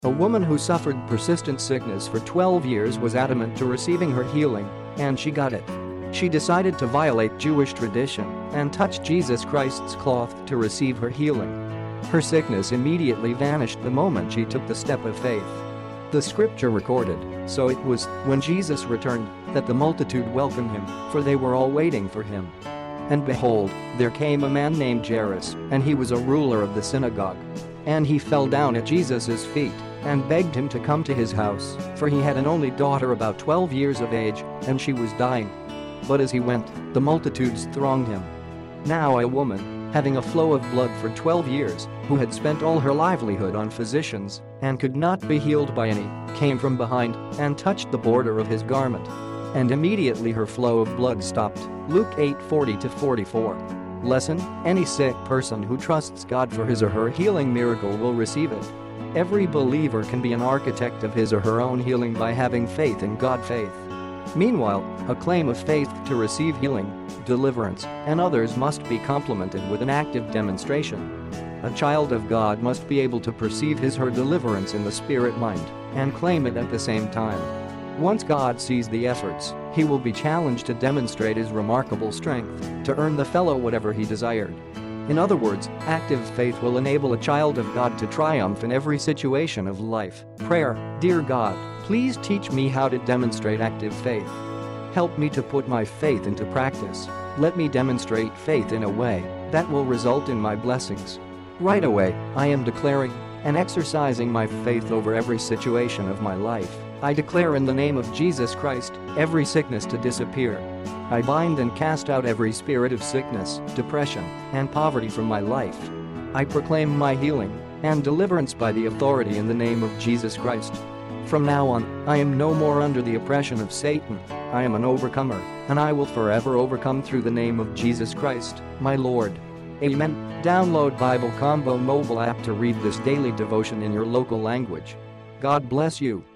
A woman who suffered persistent sickness for 12 years was adamant to receiving her healing, and she got it. She decided to violate Jewish tradition and touch Jesus Christ's cloth to receive her healing. Her sickness immediately vanished the moment she took the step of faith. The scripture recorded, "So it was, when Jesus returned, that the multitude welcomed him, for they were all waiting for him. And behold, there came a man named Jairus, and he was a ruler of the synagogue. And he fell down at Jesus' feet and begged him to come to his house, for he had an only daughter about 12 years of age, and she was dying. But as he went, the multitudes thronged him. Now a woman, having a flow of blood for 12 years, who had spent all her livelihood on physicians and could not be healed by any, came from behind and touched the border of his garment. And immediately her flow of blood stopped." Luke 8:40-44. Lesson: any sick person who trusts God for his or her healing miracle will receive it. Every believer can be an architect of his or her own healing by having faith in God. Meanwhile, a claim of faith to receive healing, deliverance, and others must be complemented with an active demonstration. A child of God must be able to perceive his or her deliverance in the spirit mind and claim it at the same time. Once God sees the efforts, he will be challenged to demonstrate his remarkable strength to earn the fellow whatever he desired. In other words, active faith will enable a child of God to triumph in every situation of life. Prayer: Dear God, please teach me how to demonstrate active faith. Help me to put my faith into practice. Let me demonstrate faith in a way that will result in my blessings. Right away, I am declaring and exercising my faith over every situation of my life. I declare in the name of Jesus Christ every sickness to disappear. I bind and cast out every spirit of sickness, depression, and poverty from my life. I proclaim my healing and deliverance by the authority in the name of Jesus Christ. From now on, I am no more under the oppression of Satan. I am an overcomer, and I will forever overcome through the name of Jesus Christ, my Lord. Amen. Download Bible Combo mobile app to read this daily devotion in your local language. God bless you.